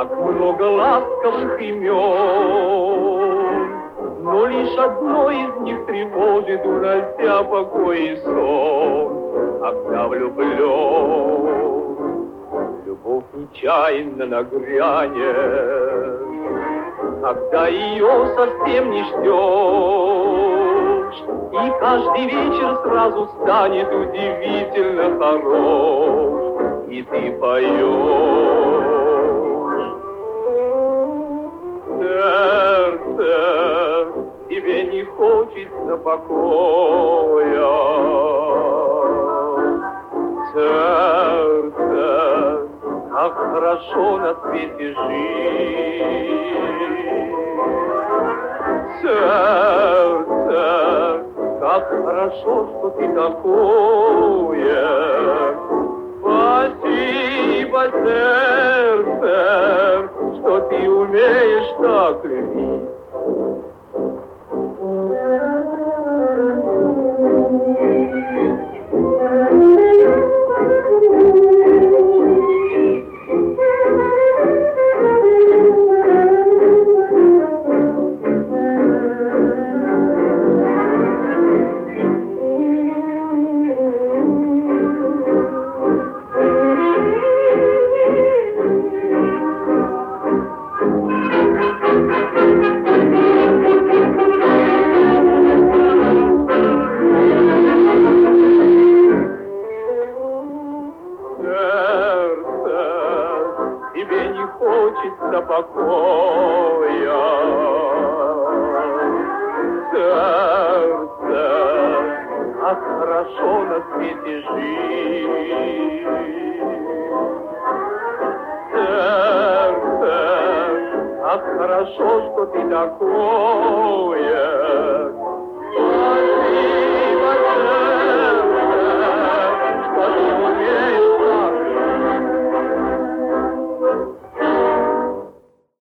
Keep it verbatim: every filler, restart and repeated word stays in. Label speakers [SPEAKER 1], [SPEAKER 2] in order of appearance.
[SPEAKER 1] так много ласковых имен, но лишь одно из них тревожит, унося покой и сон. Когда влюблен, любовь нечаянно нагрянет, когда ее совсем не ждешь, и каждый вечер сразу станет удивительно хорош, и ты поешь. Сердце, тебе не хочется покоя. Сердце, как хорошо на свете жить. Сердце, как хорошо, что ты такое. Спасибо, сердце, что ты умеешь так любить. Тебе не хочется покоя. Сердце, как хорошо на свете жить. Сердце, как хорошо, что ты такое. Спасибо.